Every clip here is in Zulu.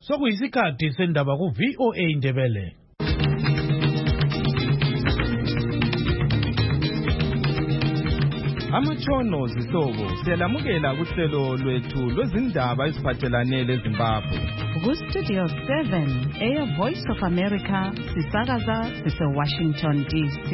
Sokuyisikhathi sendaba ku VOA Indebele. Amatshono zihlobo siyalamukela kuhlelo lwethu lwezindaba eziphathelane leZimbabwe. Studio 7 Air Voice of America sisakaza sise-Washington DC.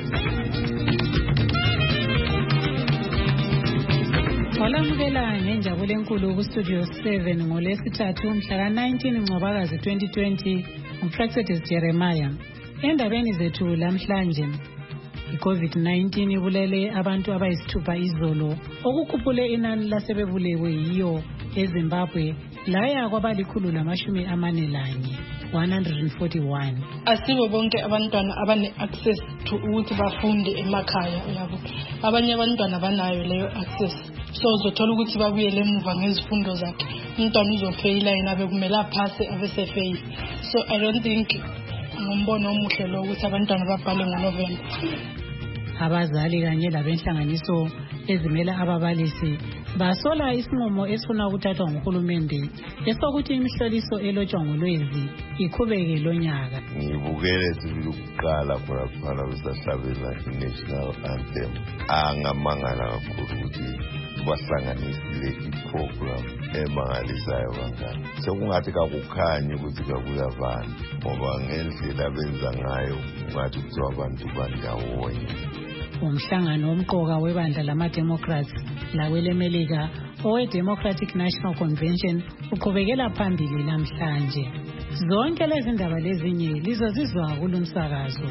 Olamukela ngenjabulo enkulu ku-Studio 7 ngolwesithathu mhla ka-19 Ncwabakazi 2020 uPrexetis Jeremiah. Endabeni zethu lamhlanje, i-COVID-19 ibulele abantu abayisithupha izolo, okukhuphule inani lasebebulewe yiyo eZimbabwe laya kwabali-141. 141. Asibo bonke abantwana abane-access to ukuthi bafunde emakhaya yabo. Abanye abantwana banayo leyo access. So uzothola ukuthi babuyele emuva ngezifundo zakhe. Umntwana uzofeyila yena bekumele aphase abesefeyila. So I don't think ngombono omuhle lo ukuthi abantwana babhale ngoNovember. Abazali kanye labenhlanganiso ezimela ababalisi basola isinqumo esifuna ukuthathwa nguhulumende esokuthi imihloliso elotshwa ngoLwezi iqhubeke lonyaka. Ngibukele sibili ukuqala khona besahlabela i-national anthem. Angamangala kakhulu ukuthi bahlanganisile i-program emangalisayo kangaka. Sekungathi kakukhanyi ukuthi kakuyavana ngoba ngendlela benza ngayo ungathi kuthiwa abantu bandawonye. Umhlangano womqoka webandla lama-Democrats lawelemelika owe-Democratic National Convention uqhubekela phambili namhlanje. Zonke lezi ndaba lezinye lizozizwa kulo msakazo.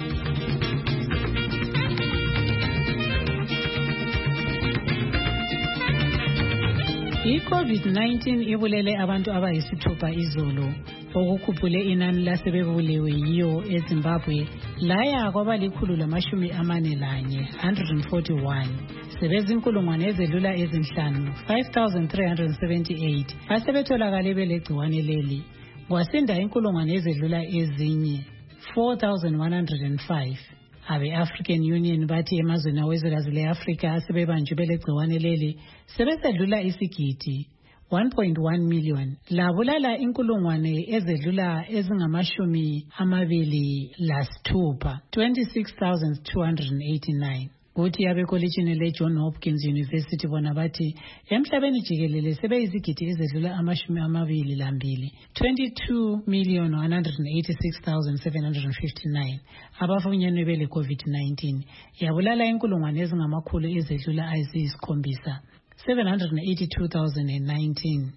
I-COVID-19 ibulele abantu abayisithupha izolo, okukhuphule inani lasebebulewe yiyo eZimbabwe laya kwabali-141. 141. Sebezinkulungwane ezedlula ezinhlanu 5,378 asebetholakale belegciwane leli, kwasinda inkulungwane ezedlula ezinye 4,105. Abe-African Union bathi emazweni awezwekazi le-Afrika asebebanjwe belegciwane leli sebesedlula isigidi 1.1 million labulala inkulungwane ezedlula ezingama-26 26,289. Kuthi abekolitshini le-John Hopkins University bona bathi emhlabeni jikelele sebeyizigidi ezedlula 22 22,186,759 abafunyenwe bele COVID-19 yabulala inkulungwane ezingamakhulu ezedlula ayisiyisi-7 782,019.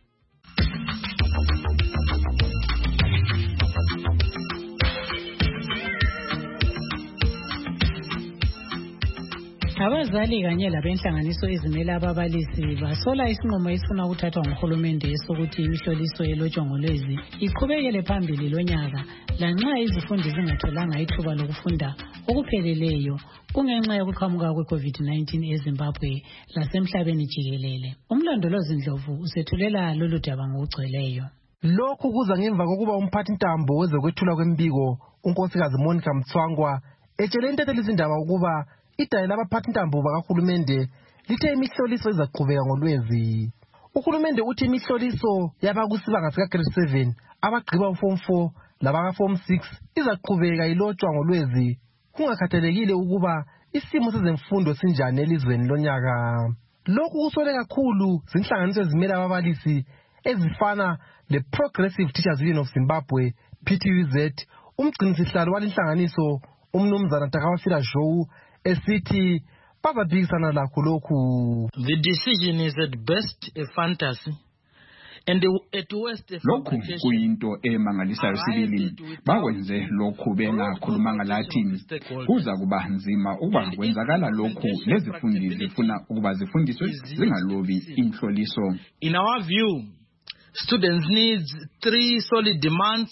Abazali kanye labenhlanganiso ezimela ababalisi basola isinqumo esifuna ukuthathwa nguhulumende esokuthi imihloliso elotshwa ngoLwezi iqhubekele phambili lonyaka lanxa izifundi zingatholanga ithuba lokufunda okupheleleyo kungenxa yokuqhamuka kwe-COVID-19 eZimbabwe lasemhlabeni jikelele. Umlondolozi Ndlovu usethulela lolu daba ngokugcweleyo. Lokhu kuza ngemva kokuba umphathintambo wezokwethula kwembiko unkosikazi Monica Mtswangwa etshele intatheli izindaba ukuba idale labaphathintambo bakahulumende lithe imihloliso izaqhubeka ngoLwezi. Uhulumende uthi imihloliso yabakusibanga sika-grade 7 abagqiba uform 4 labaka-form 6 izaqhubeka ilotshwa ngoLwezi kungakhathalekile ukuba isimo sezemfundo sinjani elizweni lonyaka. Lokhu kusole kakhulu zinhlanganiso ezimela ababalisi ezifana le-Progressive Teachers Union of Zimbabwe PTUZ. Umgcinisihlalo walinhlanganiso umnumzana Takawafila Joe esithi bazaphikisana lakho lokhu. The decision is at best a fantasy and at worst a lokhu kuyinto emangalisayo sibili. Bakwenze lokhu bengakhulumanga lathi kuza kuba nzima ukuba kwenzakala lokhu lezifundi zifuna ukuba zifundiswe zingalobi inhloliso. In our view, students need 3 solid demands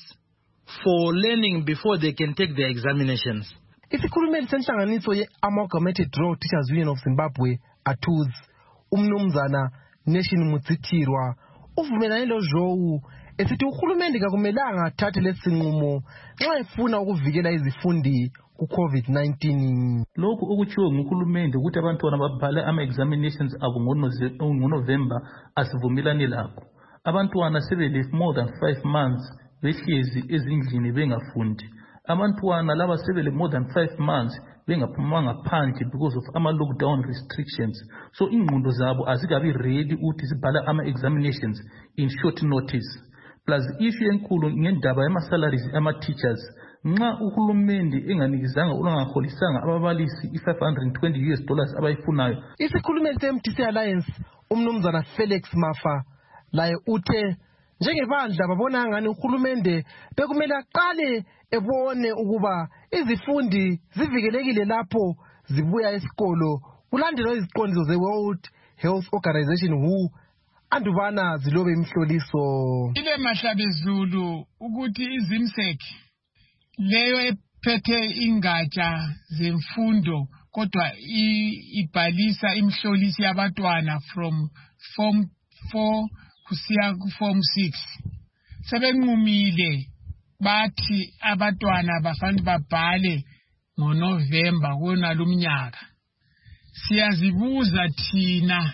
for learning before they can take their examinations. Isikhulumeli senhlanganiso ye-Amalgamated Rural Teachers Union of Zimbabwe ATUZ umnumzana Nation Mutsitirwa uvumelane loJoe esithi uhulumende kakumelanga athathe lesinqumo nxa efuna ukuvikela izifundi ku-COVID-19. Lokhu okutshiwo nguhulumende ukuthi abantwana babhale ama-examinations abo ngoNovember asivumelani lakho. abantwana sebele more than 5 months behlezi ezindlini bengafundi. Abantwana laba sebele more than 5 months bengaphumanga phandle because of ama-lockdown restrictions. So ingqondo zabo azikabi ready ukuthi zibhala ama-examinations in short notice. Plus issue enkulu ngendaba yama-salaries ama-teachers. Nxa uhulumende enganikizanga ulangaholisanga ababalisi $520 abayifunayo. Isikhulumeli se-MDC Alliance umnumzana Felix Mafa laye uthe njengebandla babona ngani uhulumende bekumele aqale ebone ukuba izifundi zivikelekile lapho zibuya esikolo kulandelwa iziqondiso ze-World Health Organization WHO andubana zilobe imhloliso. Ile mahlabezulu ukuthi izimsek leyo ephethe ingatsha zemfundo kodwa ibhalisa imhlolisi yabantwana from form 4 kusiya ku form 6 sebenqumile bathi abantwana bafanele babhale ngoNovember konalo umnyaka. Siyazibuza thina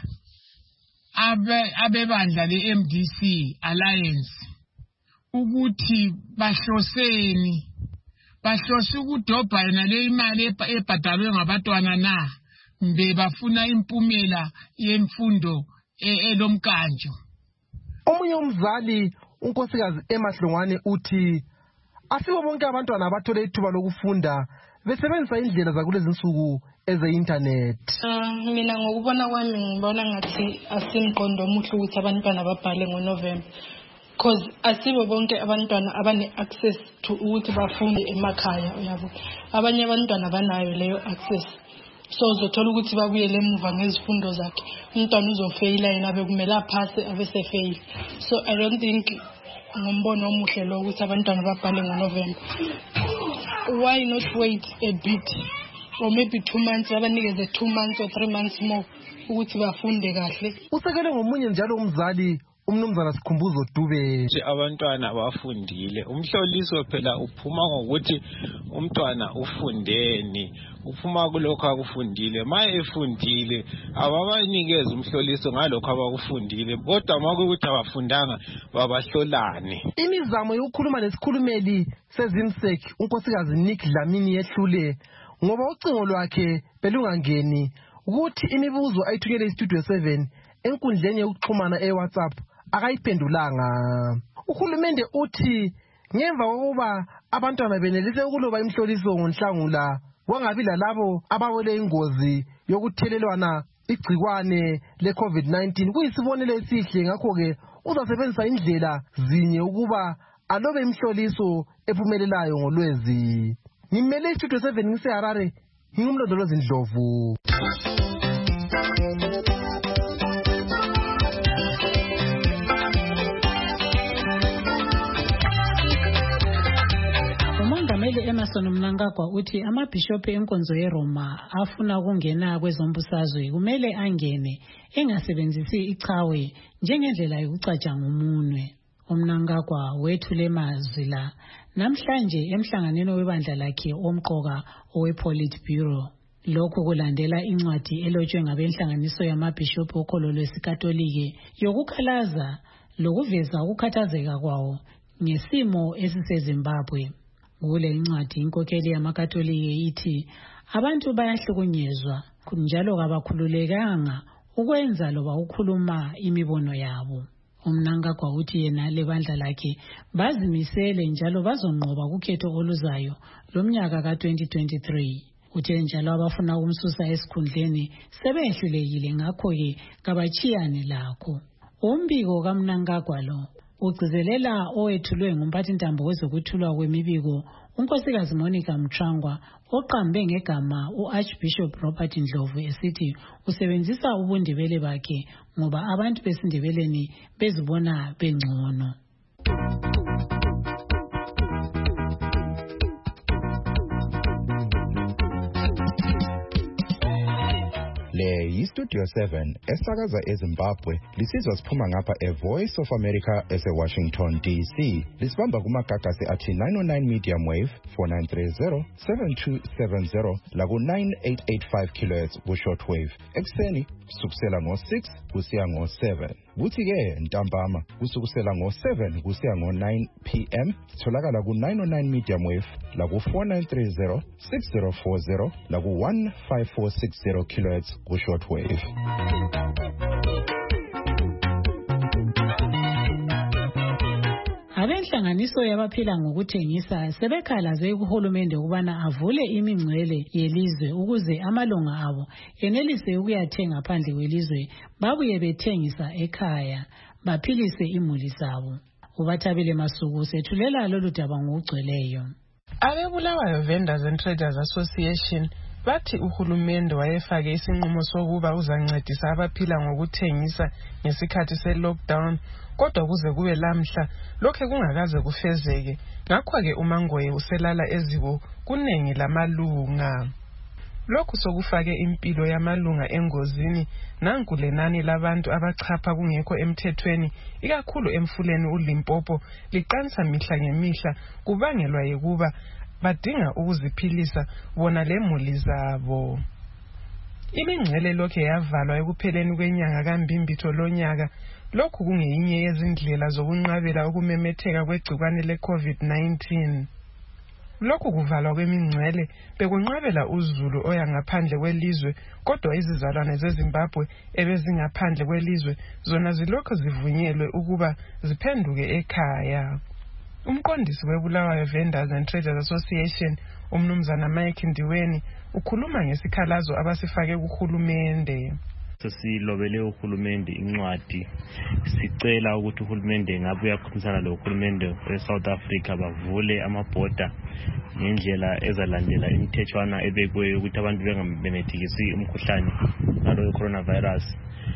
abebandla le-MDC Alliance ukuthi bahloseni, bahlose ukudobha yona le imali ebhadalwe ngabantwana na mbe bafuna impumela yemfundo elomkanjo. Omunye umzali unkosikazi Emahlongwane uthi asibo bonke abantwana abathole ithuba lokufunda besebenzisa indlela zakulezi insuku eze-internet. Mina ngokubona kwami ngibona ngathi asimqondo omuhle ukuthi abantwana babhale ngoNovember because asibo bonke abantwana abane-access to ukuthi bafunde emakhaya uyabo. Abanye abantwana banayo leyo access. So uzothola ukuthi babuyele emuva ngezifundo zakhe. Umntwana uzofeyila yena bekumele aphase abesefeyila. So I don't think ngombono omuhle lo ukuthi abantwana babhale ngoNovember. Why not wait a bit or maybe 2 months, abanikeze 2 months or 3 months more ukuthi bafunde kahle. Usekele ngomunye njalo umzali umnumzana Sikhumbuzo Dube. Abantwana bafundile. Umhloliso phela uphuma ngokuthi umntwana ufundeni, uphuma kulokho akufundile. Maye efundile ababanikeza umhloliso ngalokho abakufundile, kodwa makuthi abafundanga babahlolane. Imizamo yokukhuluma nesikhulumeli sezimsek unkosikazi Nick Dlamini yehlule ngoba ucingo lwakhe belungangeni ukuthi imibuzo ayithunyele iStudio 7 enkundleni yokuxhumana eWhatsApp akayiphendulanga. Uhulumende uthi ngemva kokuba abantwana benelise ukuloba imhloliso ngoNhlangula wangabi lalabo abawele ingozi yokuthelelwana igcikwane le-COVID-19 kuyisibonelo esihle. Ngakho-ke uzasebenzisa indlela zinye ukuba alobe imhloliso ephumelelayo ngolwezi. Ngimele iStudio 7 ngiseHarare, ngingumlondolozi Ndlovu. uMongameli Emerson Mnangagwa uthi amabhishophu enkonzo yeRoma afuna ukungena kwezombusazwe kumele angene engasebenzisi ichawe njengendlela yokucatshanga umunwe. uMnangagwa wethule mazwi la namhlanje emhlanganweni webandla lakhe omqoka owePolitburo. Lokhu kulandela incwadi elotshwe ngabenhlanganiso yamabhishophu okholo lwesikatolike yokukhalaza lokuveza ukukhathazeka kwawo ngesimo esiseZimbabwe. Kule incwadi inkokheli yamakatolike ithi abantu bayahlukunyezwa njalo kabakhululekanga ukwenza loba ukukhuluma imibono yabo. uMnangagwa uthi yena lebandla lakhe bazimisele njalo bazonqoba kukhetho oluzayo lomnyaka ka-2023. Uthe njalo abafuna ukumsusa esikhundleni sebehlulekile, ngakho-ke kabachiyane lakho. Umbiko kaMnangagwa lo ugcizelela owethulwe ngumphathintambo wezokuthulwa kwemibiko unkosikazi Monica Mtrangwa oqambe ngegama uArchbishop Robert Ndlovu esithi usebenzisa ubundebele bakhe ngoba abantu besindebeleni bezibona bengcono. Le yiStudio 7 esakaza eZimbabwe lisizwa siphuma ngapha eVoice of America eseWashington DC. Lisibamba kumagagasi athi 909 medium wave 4930 7270 laku 9885 kHz ku shortwave. Ekseni kusukela ngo6 kusiya ngo7. Kuthi-ke ntambama kusukusela ngo-7 kusiya ngo-9 p.m. sitholakala ku-909 medium wave laku-4930 6040 laku-15460 kHz ku-short wave. Abenhlanganiso yabaphila ngokuthengisa sebekhalaze kuhulumende ukubana avule imingcele yelizwe ukuze amalunga abo enelise ukuyathenga phandle kwelizwe babuye bethengisa ekhaya baphilise imuli zabo. Ubathabile Masuku sethulela lolu daba ngokugcweleyo. Abebulawayo Vendors and Traders Association bathi uhulumende wayefake isinqumo sokuba uzancedisa abaphila ngokuthengisa ngesikhathi se-lockdown, kodwa kuze kube lamhla lokho kungakaze kufezeke. Ngakho-ke uMangoye uselala eziko kunengi lamalunga. Lokhu sokufake impilo yamalunga engozini. Nanku lenani labantu abachapha kungekho emthethweni ikakhulu emfuleni uLimpopo liqansa mihla ngemihla kubangelwa yikuba badinga ukuziphilisa bona lemuli zabo. Imingcele lokho yavalwa ekupheleni kwenyanga kaMbimbitho lonyaka. Lokhu kungeyinye yezindlela zokunqabela ukumemetheka kwegcikwane le-COVID-19. Lokhu kuvalwa kwemingcele bekunqabela uZulu oya ngaphandle kwelizwe, kodwa izizalwane zeZimbabwe ebezingaphandle kwelizwe zona zilokho zivunyelwe ukuba ziphenduke ekhaya. Umqondisi webulawayo Vendors and Traders Association umnumzana Mike Ndiweni ukhuluma ngesikhalazo abasifake kuhulumende. Silobele uhulumende incwadi sicela ukuthi uhulumende ngabe uyakhulumisana lohulumende weSouth Africa bavule amabhoda ngendlela ezalandela imithethwana ebekwe ukuthi abantu bengamemethekisi umkhuhlane ngalo coronavirus.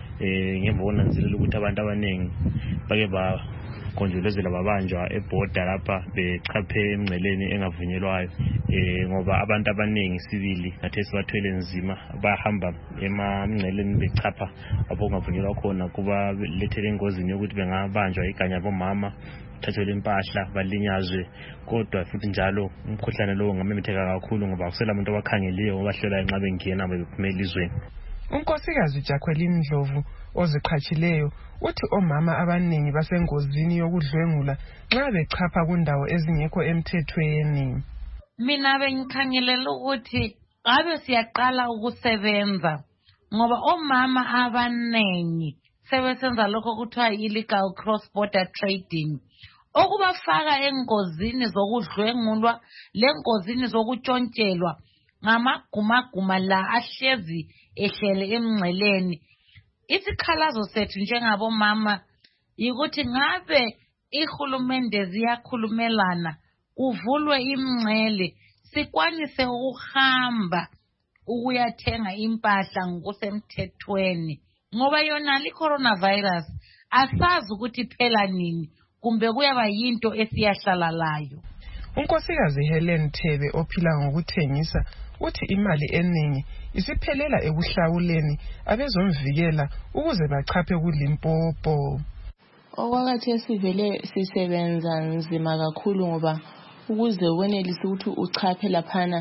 Ngemva konanzelela ukuthi abantu abaningi bake bakonjolozela babanjwa ebhoda lapha bechaphe emngceleni engavunyelwayo ngoba abantu abaningi sibili nathi sibathwele nzima bahamba emangceleni bechapha lapho kungavunyelwa khona kuba lethele engozini yokuthi bengabanjwa iganya bomama thathelwe impahla balinyazwe, kodwa futhi njalo umkhuhlane lo ungamemetheka kakhulu ngoba kusela umuntu abakhangeliyo ngoba hlola enxa bengena bephumela elizweni. Unkosikazi Jacqueline Ndlovu oziqhatshileyo uthi omama abaningi basengozini yokudlwengula nxa bechapha kundawo ezingekho emthethweni. Mina bengikhangelela ukuthi ngabe siyaqala ukusebenza ngoba omama abaningi sebesenza lokho kuthiwa illegal cross border trading, okubafaka engozini zokudlwengulwa lengozini zokuntshontshelwa ngamagumaguma la ahlezi ehlele emngceleni. Isikhalazo sethu njengabomama yikuthi ngabe ihulumende ziyakhulumelana kuvulwe imingcele sikwanise ukuhamba ukuyathenga impahla ngokusemthethweni, ngoba yona i-coronavirus asazi ukuthi phela nini kumbe kuyaba yinto esiyahlala layo. Unkosikazi Helen Thebe ophila ngokuthengisa uthi imali eningi isiphelela ekuhlawuleni abezomvikela ukuze bachaphe kuLimpopo. Okwakathi esivele sisebenza nzima kakhulu ngoba ukuze wenelise ukuthi uchaphe laphana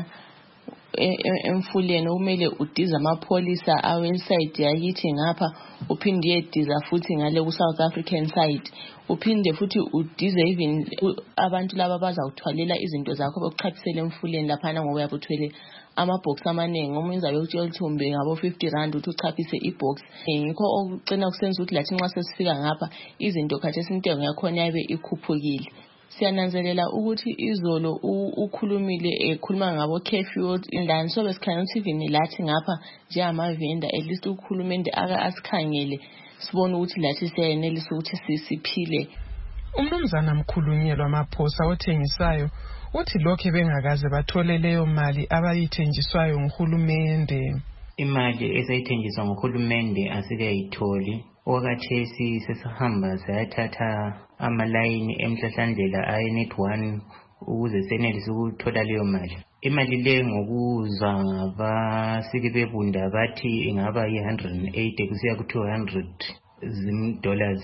emfuleni kumele udiza amapholisa aweside yakithi ngapha uphinde uyediza futhi ngale ku-South African side, uphinde futhi udize even abantu laba bazawuthwalela izinto zakho bokuchaphisela emfuleni laphana ngoba uyabuthwele amabhox amaningi. Umenza bekutshela ukuthi umbe ngabo 50 rand ukuthi uchaphise ibox. Ngikho okucina kusenza ukuthi lathi nxa sesifika ngapha izinto khathesi intengo yakhona yabe ikhuphukile. Siyananzelela ukuthi izolo ukhulumile ekhuluma ngabo curfew indani, so besikhangela ukuthi even lathi ngapha njengamavenda at least ukhulumende asikhangele sibone ukuthi lathi siyayenelisa ukuthi siphile. Umnumzana Mkhulunyelwa Amaphosa othengisayo uthi lokho bengakaze bathole leyo mali abayithenjiswayo nguhulumende. Imali esayithenjiswa nguhulumende asikayitholi. Okwathi sesihamba sayathatha amalayini emhlahlandlela ayenet 1 ukuze senelise ukuthola leyo mali. Imali le ngokuzwa ngabasike bebunda bathi ingaba yi-180 kusiya ku-200 $.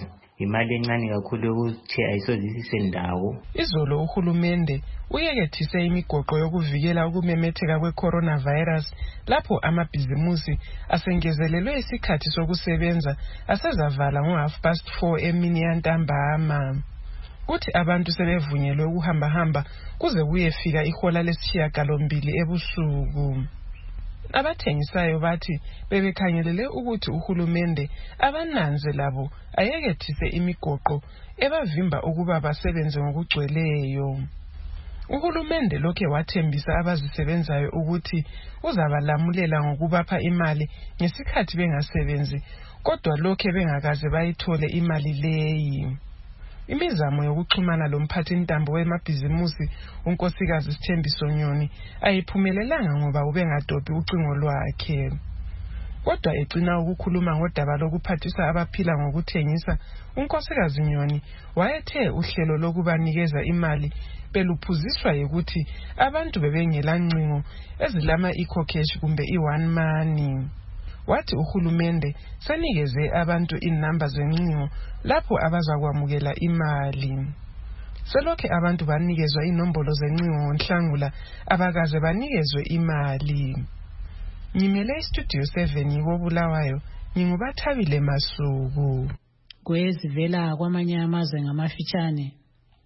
imali encane kakhulu yokuthi ayisozisise ndawo. Izolo uhulumende uyekethise imigoqo yokuvikela ukumemetheka kwe-coronavirus lapho amabhizimusi asengezelelwe isikhathi sokusebenza asezavala ngo-4:30 emini yantambama. Kuthi abantu sebevunyelwe ukuhamba kuze kuyefika ihola lesishiyagalombili ebusuku. Abathengisayo bathi bebekhangelele ukuthi uhulumende abananze labo ayekethise imigoqo ebavimba ukuba basebenze ngokugcweleyo. Uhulumende lokhe wathembisa abazisebenzayo ukuthi uzabalamulela ngokubapha imali ngesikhathi bengasebenzi, kodwa lokhe bengakaze bayithole imali leyi. Imizamo yokuxhumana lomphathintambo wemabhizimusi unkosikazi Sithembiso Nyoni ayiphumelelanga ngoba ubengadobhi ucingo lwakhe. Kodwa egcina ukukhuluma ngodaba lokuphathisa abaphila ngokuthengisa, unkosikazi Nyoni wayethe uhlelo lokubanikeza imali beluphuziswa yikuthi abantu bebengela ncingo ezilama eco-cash kumbe i-one money. Wathi uhulumende sanikeze abantu inamba zencingo lapho abazakwamukela imali. Selokhe abantu banikezwa inombolo zencingo ngoNhlangula abakaze banikezwe imali. Ngimele iStudio 7 koBulawayo, nginguBathabile Masuku. Kwezivela kwamanye amazwe ngamafitshane.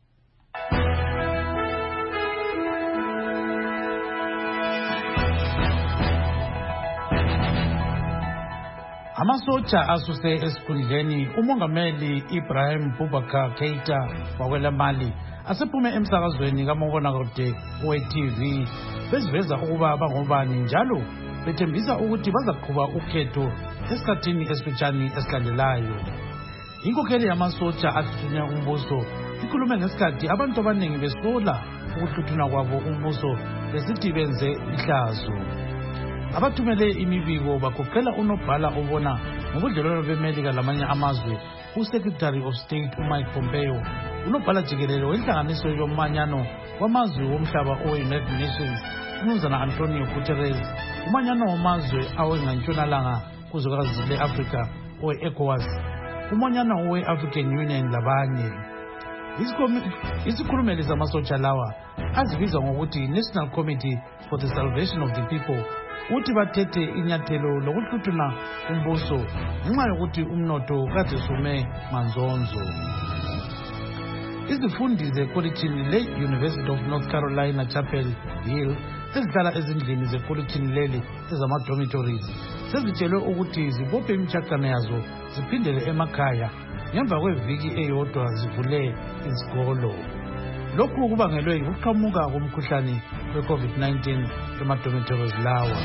Amasotsha asuse esikhundleni umongameli Ibrahim Boubacar Keita wakwelamali asephume emsakazweni kamobonakude we-TV beziveza ukuba bangobani njalo bethembisa ukuthi bazaqhuba ukhetho esikhathini esifitshane esilandelayo. Inkokheli yamasotsha athuthunye umbuso ikhulume ngesikhathi abantu abaningi besola ukuthuthuna kwabo umbuso besithi benze ihlazo. Abathumele imibiko bagoqela unobhala obona ngobudlelwano beMelika lamanye amazwe uSecretary of State uMike Pompeo, unobhala jikelele wenhlanganiso yomanyano wamazwe womhlaba owe-United Nations uMnumzana Antonio Guterres, umanyano wamazwe awengantshonalanga kuzwekazi le-Afrika owe-ECOWAS, umanyano we-African Union labanye. Isikhulumeli zamasotsha lawa azibizwa ngokuthi National Committee for the Salvation of the People uthi bathethe inyathelo lokuthuthuna umbuso ngenxa yokuthi umnotho kade sume manzonzo. Izifundi zekolitshini le-University of North Carolina Chapel Hill ezihlala ezindlini zekolitshini leli ezama-dormitories sezitshelwe ukuthi zibophe imtshakana yazo ziphindele emakhaya ngemva kweviki eyodwa zivule izikolo. Lokhu kubangelwe ukuqhamuka komkhuhlane we-COVID-19 ema-dormitories lawa.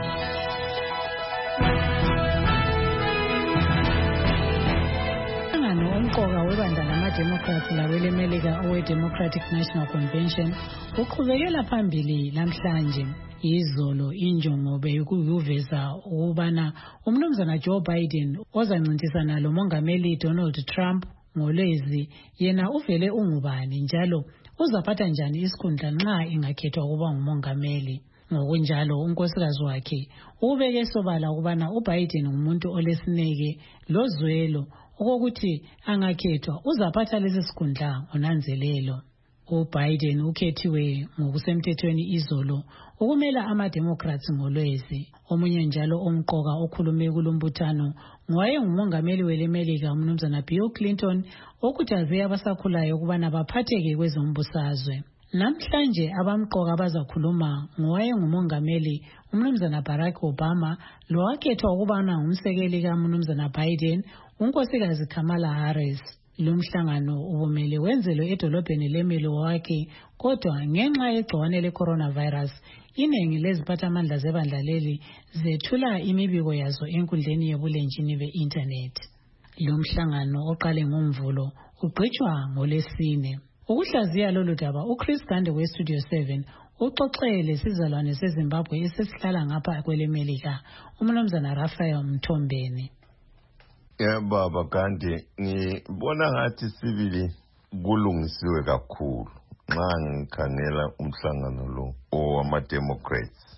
Umqoka webandla lama-Democrats labelemelika owe-Democratic National Convention uqhubekela phambili namhlanje. Izolo injongo bekuyuveza ukubana umnumzana Joe Biden ozancintisana lo mongameli Donald Trump ngolwezi yena uvele ungubani njalo uzaphatha njani isikhundla nxa ingakhethwa ukuba ngumongameli. Ngokunjalo unkosikazi wakhe ubeke sobala ukubana uBiden ngumuntu olesineke lozwelo okokuthi angakhethwa uzaphatha lesi sikhundla ngonanzelelo. uBiden ukhethiwe ngokusemthethweni izolo ukumela ama-Democrats ngolwezi. Omunye njalo omqoka okhulume kulombuthano ngowayengumongameli welemelika umnumzana Bill Clinton okuthaze abasakhulayo ukubana baphatheke kwezombusazwe. Namhlanje abamqoka bazakhuluma ngowayengumongameli umnumzana Barack Obama lowakhethwa ukubana ngumsekeli kaMnumzana Biden unkosikazi Kamala Harris. Lumhlangano ubumele wenzelwe edolobheni leMilwaukee kodwa ngenxa yegcikwane le-coronavirus inengi leziphathamandla zebandla leli zethula imibiko yazo enkundleni yebulenjini be-internet. Lumhlangano oqale ngoMvulo ugqitshwa ngoLwesine. Ukuhlaziya lolu daba uChris Gande weStudio 7 uxoxele sizalwane seZimbabwe esesihlala ngapha kwelemelika umnumzana Raphael Mthombeni. Baba kanti ngibona ngathi sibili kulungisiwe kakhulu nxa ngikhangela umhlangano lo owama-Democrats.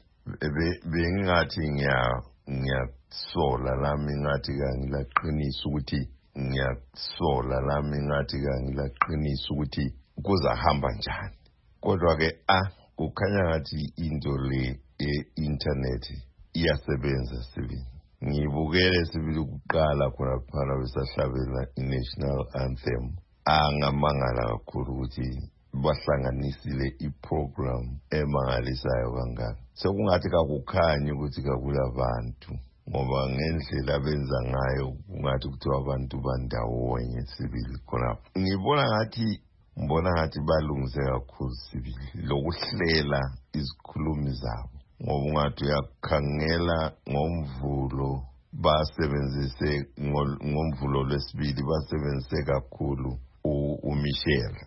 Bengingathi ngiyasola lami ngathi kangilaqinisa ukuthi ngiyasola lami ngathi kangilaqinisa ukuthi kuzahamba njani. Kodwa-ke kukhanya ngathi into le e-internet iyasebenza sibili. Ngibukele sibili ukuqala khona besahlabela i-national anthem. Angamangala kakhulu ukuthi bahlanganisile iprogram emangalisayo kangaka. Sekungathi kakukhanyi ukuthi kakulabantu, ngoba ngendlela benza ngayo kungathi kuthiwa abantu bandawonye sibili khonapho. Ngibona ngathi balungise kakhulu sibili lokuhlela izikhulumi zabo, ngoba ungathi uyakhangela ngomvulo basebenzise ngomvulo lwesibili basebenzise kakhulu uMichelle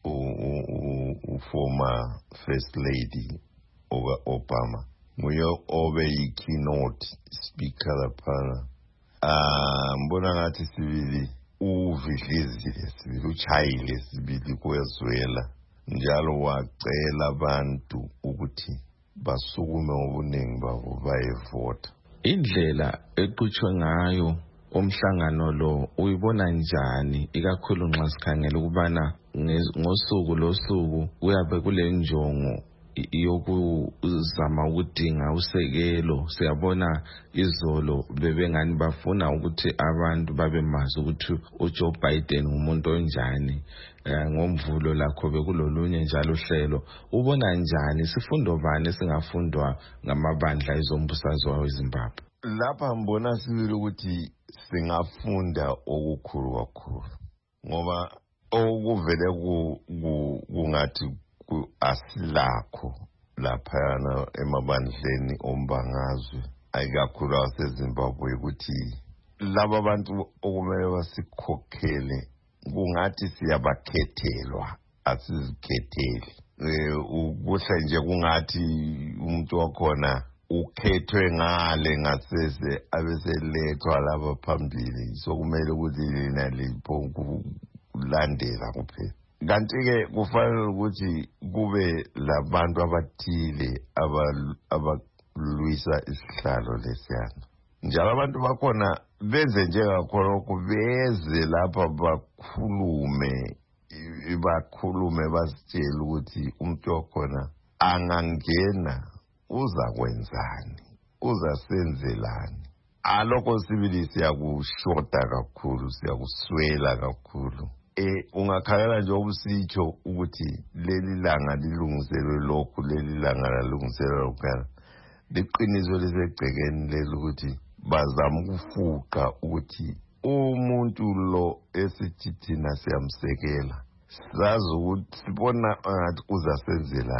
former first lady Obama, nguye obe yi-keynote speaker laphana. Mbona ngathi sibili uvidlizile sibili, uchayile sibili kwezwela, njalo wacela abantu ukuthi basukume ngobuningi babo bayevota. Indlela eqhutshwe ngayo umhlangano lo uyibona njani, ikakhulu nxa sikhangela ukubana ngosuku losuku kuyabe kule njongo yokuzama ukudinga usekelo? Siyabona izolo bebengani bafuna ukuthi abantu babemazi ukuthi uJoe Biden umuntu onjani. Ngomvulo lakho bekulolunye njalo uhlelo. Ubona njani, sifundo bani singafundwa ngamabandla ezombusazwe weZimbabwe? Lapha mbona sibili ukuthi singafunda okukhulu kakhulu, ngoba okuvele kungathi asilakho laphana emabandleni ombangazwe ayikakhulu aseZimbabwe, ukuthi laba bantu okumele basikhokhele kungathi siyabakhethelwa, asizikhetheli. Kuhle nje kungathi umuntu wakhona ukhethwe ngale ngasese abeselethwa laba phambili, sokumele ukuthi lina lilandela kuphela. Kanti-ke kufanele ukuthi kube labantu abathile abalwisa isihlalo lesiyana, njalo abantu bakhona benze njengakhonokho, beze lapha bakhulume basitshele ukuthi umuntu wakhona angangena uzakwenzani, uzasenzelani. Alokho sibili siyakushota kakhulu, siyakuswela kakhulu. Ungakhalela nje obusitsho ukuthi leli langa lilungiselwe lokhu, leli langa lalungiselwe lokhu. Liqiniso lisegcekeni leli ukuthi bazama ukufuqa ukuthi umuntu lo esithi thina siyamsekela, sazi ukuthi sibona ngathi uzasenzela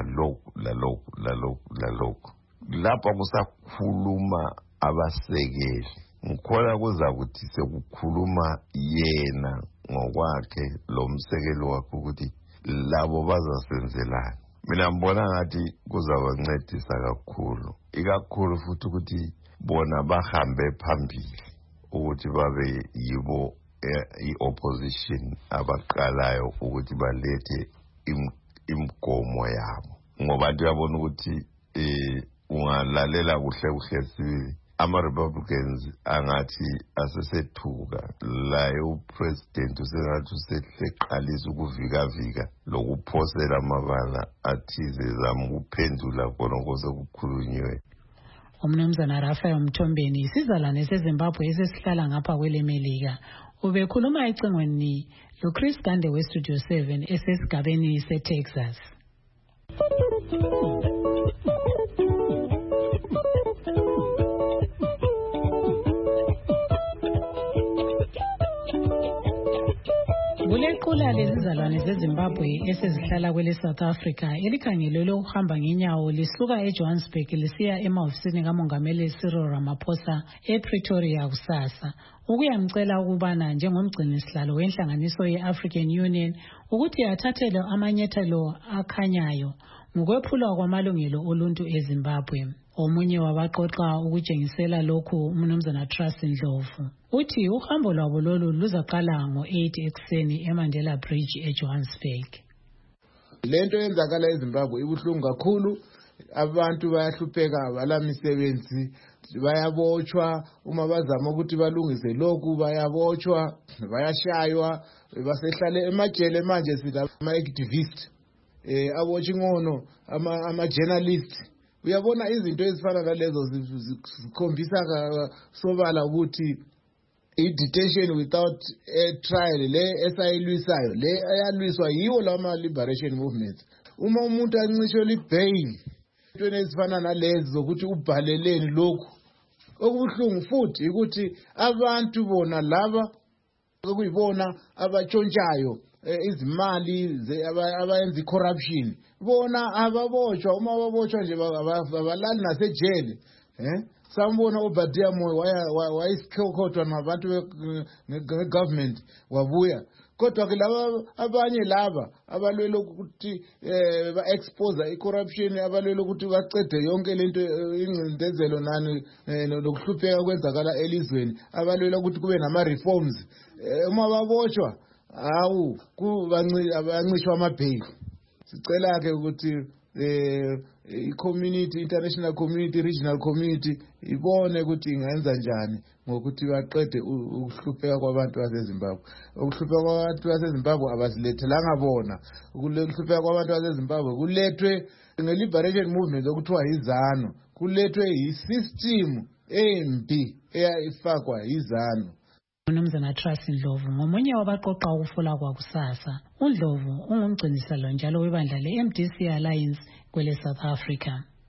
lokhu. Lapha kusakhuluma abasekeli, ngikholwa kuzakuthi sekukhuluma yena ngokwakhe lo msekelo wakhe ukuthi labo bazasenzelani. Mina ngibona ngathi kuzabancedisa kakhulu, ikakhulu futhi ukuthi bona bahambe phambili ukuthi babe yibo i-opposition abaqalayo ukuthi balethe imigomo yabo, ngoba ndiyabona ukuthi ungalalela kuhle sibili ama-Republicans angathi asesethuka, laye upresident usengathi useqalisa ukuvikavika lokuphosela amabala athize zama ukuphendula khonokho sekukhulunyiwe. Umnumzana Rafael Mthombeni, isizalwane seZimbabwe esesihlala ngapha kwelemelika, ubekhuluma ecingweni loChris Gande weStudio 7 esesigabeni seTexas. Kulequla lezizalwane zeZimbabwe esezihlala kwele South Africa elikhangelelwe ukuhamba ngenyawo lisuka eJohannesburg lisiya emahofisini kaMongameli Cyril Ramaphosa ePretoria kusasa ukuyamcela ukubana njengomgcini sihlalo wenhlanganiso ye-African Union ukuthi athathele amanyathelo akhanyayo ngokwephulwa kwamalungelo oluntu eZimbabwe. Omunye wabaqoqa ukutshengisela lokhu umnumzana Trust Ndlovu uthi uhambo lwabo lolu luzaqala ngo-8 ekuseni eMandela Bridge eJohannesburg. Lento yenzakala eZimbabwe ibuhlungu kakhulu, abantu bayahlupheka balamisebenzi bayabotshwa uma bazama ukuthi balungise lokhu bayabotshwa bayashaywa basehlale emajele manje sila ama-activist abotshwa ingono ama-journalist uyabona izinto ezifana nalezo zikhombisa sobala ukuthi i-detention without a trial le esayilwisayo le ayalwiswa yiwo lama-liberation movements uma umuntu ancishwe libail into ezifana nalezi zokuthi ubhaleleni lokhu okubuhlungu futhi ukuthi abantu bona laba okuyibona abatshontshayo izimali abayenza i-corruption bona ababotshwa uma babotshwa nje abalali nasejele sambona uBadia Moyo wayisikhokhotwa nabantu be-government wabuya kodwa ke laba abanye laba abalwela ukuthi ba-expose i-corruption abalwela ukuthi bacede yonke lento ingcindezelo nani nokuhlupheka kwenzakala elizweni abalwela ukuthi kube nama-reforms uma babotshwa hawu abancishwa amabheki sicela-ke ukuthi i-community, international community, regional community ibone ukuthi ingenza njani ngokuthi baqede ukuhlupheka kwabantu baseZimbabwe. Ukuhlupheka kwabantu baseZimbabwe abazilethelanga bona. Ukuhlupheka kwabantu baseZimbabwe kulethwe nge-liberation movement okuthiwa yiZANU. Kulethwe yi-system embi eyayifakwa yiZANU. uMnumzana Trust Ndlovu ngomunye wabaqoqa ukufula kwakusasa. uNdlovu ungumgciniselo njalo webandla le-MDC Alliance kwele South Africa.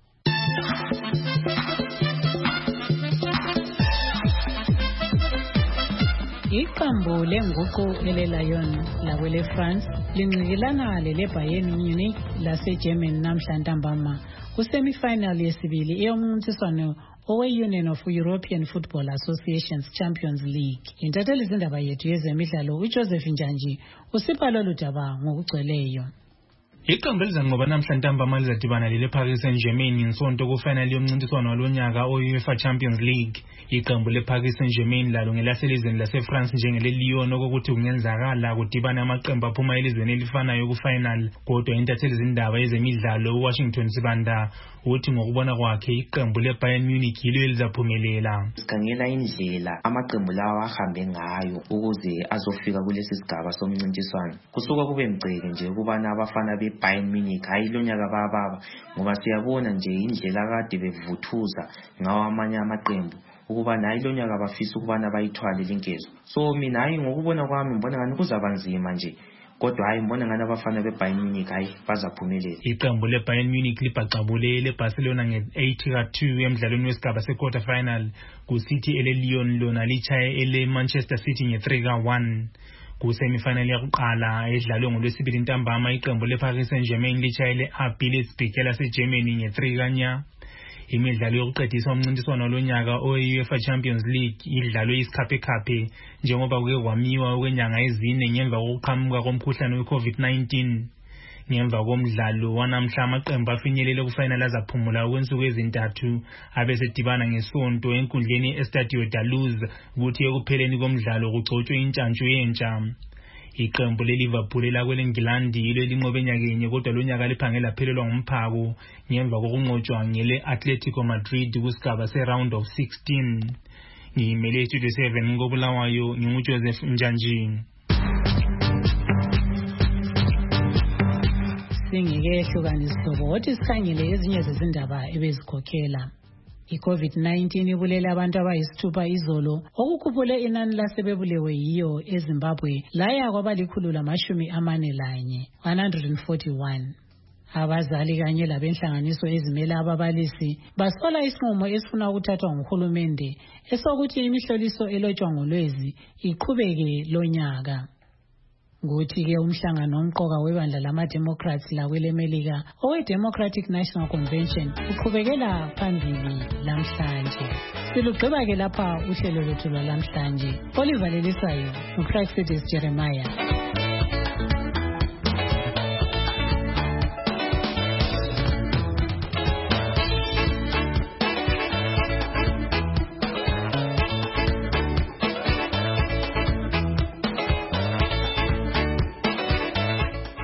Iqembu lenguqu ele-Lyon lakwele France lincikilana lele-Bayern Munich lase-Germany namhla ntambama kusemifinal yesibili eyomncintiswano owe-Union of European Football Associations Champions League. Intatheli izindaba yethu yezemidlalo uJoseph Njanji usipha lolu daba ngokugcweleyo. Iqembu elizanqoba namhla ntambama lizadibana lele-Paris Saint-Germain ngesonto kufinali yomncintiswano walonyaka o-UEFA Champions League. Iqembu le-Paris Saint-Germain lalo ngelaselizweni lase-France njengele-Lyon okokuthi kungenzakala kudibana amaqembu aphuma elizweni elifanayo kufinal. Kodwa intatheli izindaba yezemidlalo uWashington Sibanda uthi ngokubona kwakhe iqembu le-Bayern Munich yilo elizaphumelela. Sikhangela indlela amaqembu lawa ahambe ngayo ukuze azofika kulesi sigaba somncintiswano. Kusuka kube mgceke nje ukubana abafana Bayern Munich hayi lonyaka baba ngoba siyabona nje indlela kade bevuthuza ngawo amanye amaqembu ukuba nayi lonyaka bafisa ukubana bayithwale linkezo. So mina hayi ngokubona kwami ngibona ngani kuzabanzima nje kodwa hayi ngibona ngani abafana beBayern Munich hayi bazaphumelela. Iqembu leBayern Munich libhaqabule leBarcelona nge-8-2 emidlalweni wesigaba se-quarter final kuCity ele-Lyon lona lichaye ele-Manchester City nge-3-1. Kusemifinali yakuqala edlalwe ngolwesibili ntambama iqembu le-Paris Saint-Germain lichayele RB Leipzig lase-Germany nge-3-0. Imidlalo yokuqedisa umncintiswano walonyaka o-UEFA Champions League idlalwe isikhaphe njengoba kuke kwamiwa okwenyanga ezine ngemva kokuqhamuka komkhuhlane we-COVID-19. Ngemva komdlalo wanamhla amaqembu afinyelele kufinal azaphumula okwensuku ezintathu abesedibana ngesonto enkundleni Estadio da Luz ukuthi ekupheleni komdlalo kugcotshwe intshantshu yentsha. Iqembu le-Liverpool lakwele-England yilo elinqobe nyakenye kodwa lonyaka liphange laphelelwa ngumphako ngemva kokunqotshwa ngele-Atletico Madrid kusigaba se-round of 16. Ngiyimele iStudio 7 ngobulawayo nginguJoseph Njanji. Singeke ehlukaniswe kodwa sikhangele ezinye zezindaba ebezikhokhela. I-COVID-19 ibulele abantu abayisithupha izolo okukhuphule inani lasebebulewe yiyo eZimbabwe laya kwabali141 141. Abazali kanye labenhlanganiso ezimele ababalisi basola isinqumo esifuna ukuthathwa nguhulumende esokuthi imihloliso elotshwa ngolwezi iqhubeke lonyaka. Kuthi-ke umhlangano omqoka webandla lama-Democrats lakwele-Melika owe-Democratic National Convention uqhubekela phambili lamhlanje. Silugqiba-ke lapha uhlelo lwethu lwalamhlanje olivalelisayo uCraigsidis Jeremiah.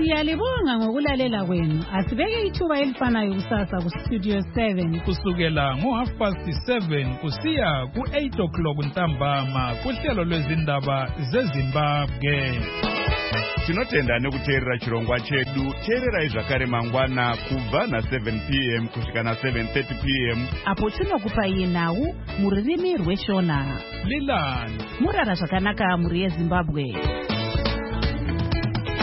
Siyalibonga ngokulalela kwenu. Asibeke ithuba elifanayo kusasa kuStudio 7 kusukela ngo7:30 kusiya ku8 ntambama kuhlelo lwezindaba zeZimbabwe. Tinotenda nekuteerera chirongwa chedu. Teererai zvakare mangwana kubva na7 p.m. kusvika na7:30 p.m. apo tinokupai nhau mururimi rweShona. Lilani murara zvakanaka muri yeZimbabwe.